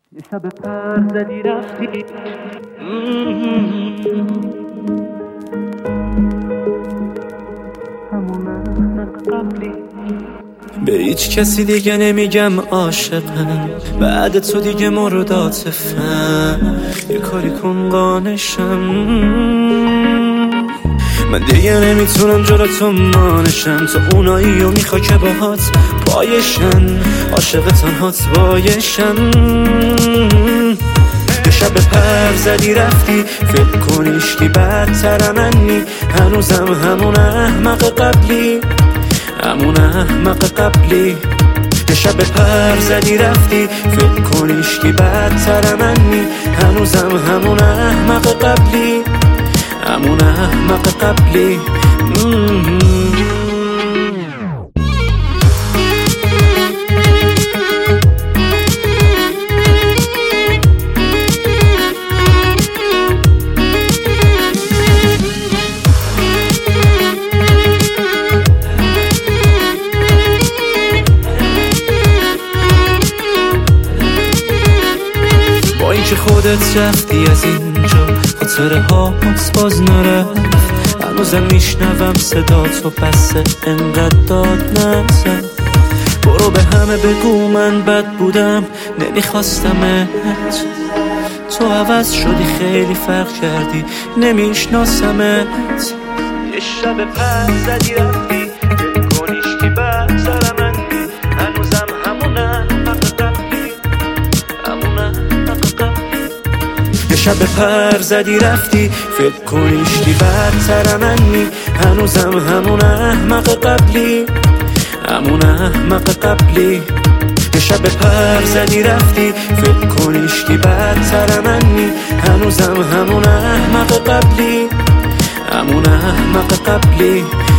یه شب پر زدی رفتی همون قبلی. به هیچ کسی دیگه نمیگم عاشقم، بعد تو دیگه مورد عاطفم. یه کاری کن قانشم، من دیگه نمیتونم جلو تو مانشم. تو اونایی و میخوا که باهات پایشن، عاشق تنهات بایشن. یه شب پر زدی رفتی، فکر کنیش که بدتر منی. هنوزم همون احمق قبلی، همون احمق قبلی. یه شب پر زدی رفتی، فکر کنیش که بدتر منی. هنوزم همون احمق قبلی، همون احمق قبلی. با اینکه خودت رفتی از اینجا، خاطره ها باز نرفت. هنوزم میشنوم صدا تو، پس انقدر داد نزن. برو به همه بگو من بد بودم، نمیخواستمت. تو عوض شدی، خیلی فرق کردی، نمیشناسمت. یه شب پر زدی رفتی، فکر کنیش که بدتر منی. هنوزم همون احمق قبلی، همون احمق قبلی. یه شب پر زدی رفتی، فکر کنیش که بدتر منی. هنوزم همون احمق قبلی، همون احمق قبلی. یه شب پر زدی رفتی، فکر کنیش که بدتر منی. هنوزم همون احمق قبلی، همون احمق قبلی.